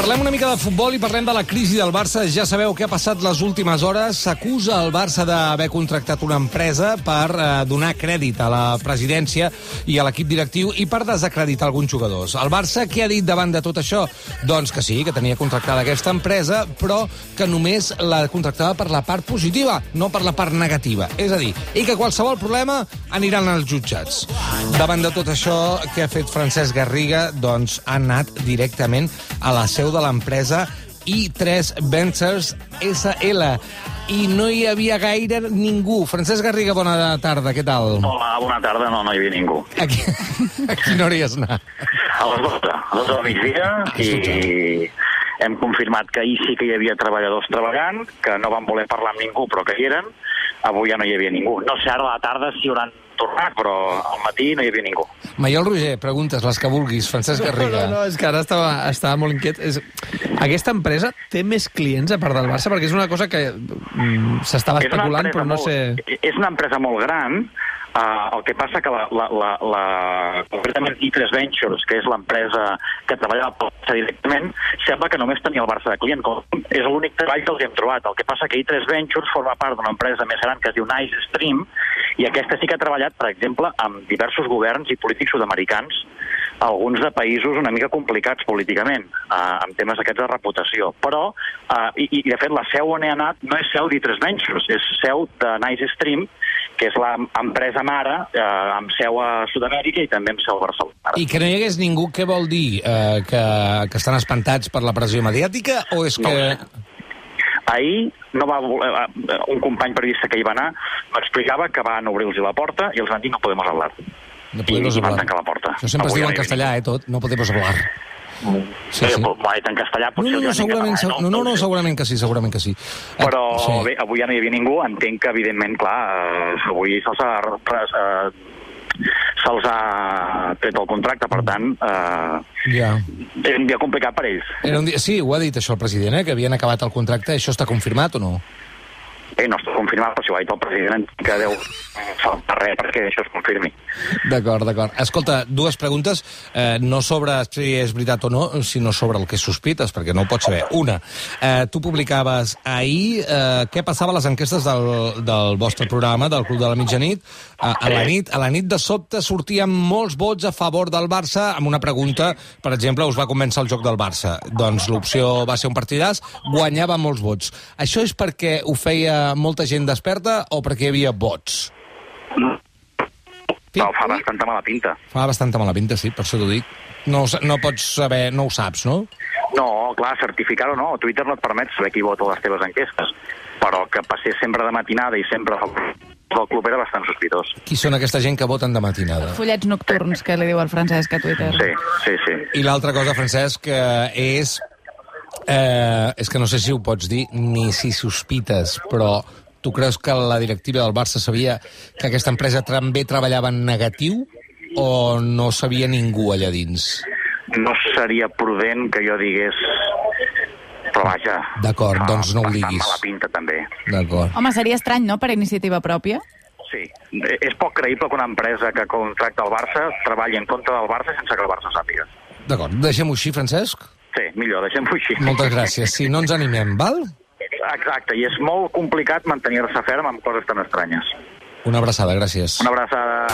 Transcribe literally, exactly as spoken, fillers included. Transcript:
Parlem una mica de futbol i parlem de la crisi del Barça. Ja sabeu què ha passat les últimes hores. S'acusa el Barça d'haver contractat una empresa per eh, donar crèdit a la presidència i a l'equip directiu i per desacreditar alguns jugadors. El Barça què ha dit davant de tot això? Doncs que sí, que tenia contractada aquesta empresa, però que només la contractava per la part positiva, no per la part negativa. És a dir, i que qualsevol problema aniran als jutjats. Davant de tot això, què ha fet Francesc Garriga? Doncs ha anat directament a la seu de l'empresa i tres Ventures essa ele. I no hi havia gaire ningú. Francesc Garriga, bona tarda, què tal? Hola, bona tarda, no, no hi havia ningú. A, qui... a quina hora hi has anat? A les dotze, a les dotze del migdia, ah, i hem confirmat que ahir sí que hi havia treballadors treballant, que no van voler parlar amb ningú, però que hi eren. Avui ja no hi havia ningú. No sé, ara a la tarda si hauran tornat, però al matí no hi havia ningú. Maiol Roger, preguntes, les que vulguis. Francesc Garriga. No, no, no, és que ara estava, estava molt inquiet. És... Aquesta empresa té més clients a part del Barça? Perquè és una cosa que mm, s'estava especulant, però no molt, sé... És una empresa molt gran. Uh, el que passa que la, la, la, la, concretament i tres Ventures, que és l'empresa que treballa al Barça directament, sembla que només tenia el Barça de client. És l'únic treball que els hem trobat. El que passa que i tres Ventures forma part d'una empresa més gran que es diu Nice Stream, i aquesta sí que ha treballat, per exemple, amb diversos governs i polítics sud-americans, alguns de països una mica complicats políticament, eh, amb temes aquests de reputació. Però, eh, i, i de fet, la seu on he anat no és seu d'I tres Ventures, és seu de Nice Stream, que és l'empresa mare, eh, amb seu a Sud-amèrica i també amb seu a Barcelona. I que no hi hagués ningú, què vol dir? Eh, que, que estan espantats per la pressió mediàtica o és que... No, ahir no va voler, un company periodista que hi va anar m'explicava que van obrir-los la porta i els van dir no podem hablar. No podemos I, i hablar. van tancar la porta. Això sempre es diu en castellà, eh, tot. No podemos hablar. Sí, sí. M'ho ha dit en castellà, potser no, no, no, segurament, català, no? No, no, no, segurament que sí, segurament que sí. Però sí. Bé, avui ja no hi havia ningú. Entenc que, evidentment, clar, eh, avui se'ls ha, eh, se'ls ha tret el contracte, per tant, eh, ja. és un dia complicat per ells. Era un dia... Sí, ho ha dit això el president, eh, que havien acabat el contracte. Això està confirmat o no? Eh, no està confirmat, però si ho ha dit el president, que deu faltar res perquè això es confirmi. D'acord, d'acord. Escolta, dues preguntes, eh, no sobre si és veritat o no, sinó sobre el que sospites, perquè no ho pots saber. Una, eh, tu publicaves ahir eh, què passava a les enquestes del, del vostre programa, del Club de la Mitjanit. Eh, a, la nit, a la nit de sobte sortien molts vots a favor del Barça amb una pregunta, per exemple, us va convèncer el joc del Barça. Doncs l'opció va ser un partidàs, guanyava molts vots. Això és perquè ho feia molta gent desperta o perquè hi havia vots? No, fa bastanta mala pinta. Fa bastanta mala pinta, sí, per això t'ho dic. No, no pots saber, no ho saps, no? No, clar, certificar-ho no. Twitter no et permet saber qui vota les teves enquestes. Però que passés sempre de matinada i sempre el club era bastant sospitós. Qui són aquesta gent que voten de matinada? Follets nocturns, que li diu el Francesc a Twitter. Sí, sí, sí. I l'altra cosa, Francesc, és... Eh, és que no sé si ho pots dir ni si sospites, però tu creus que la directiva del Barça sabia que aquesta empresa també treballava en negatiu o no sabia ningú allà dins? No seria prudent que jo digués, però vaja... D'acord, doncs no ho diguis. Bastant mala pinta, també. D'acord. Home, seria estrany, no?, per iniciativa pròpia? Sí. És poc creïble que una empresa que contracta el Barça treballi en contra del Barça sense que el Barça sàpiga. D'acord, deixem-ho així, Francesc? Sí, millor, deixem-ho així. Moltes gràcies. Si no ens animem, val? Exacte, i és molt complicat mantenir-se ferm amb coses tan estranyes. Una abraçada, gràcies. Una abraçada.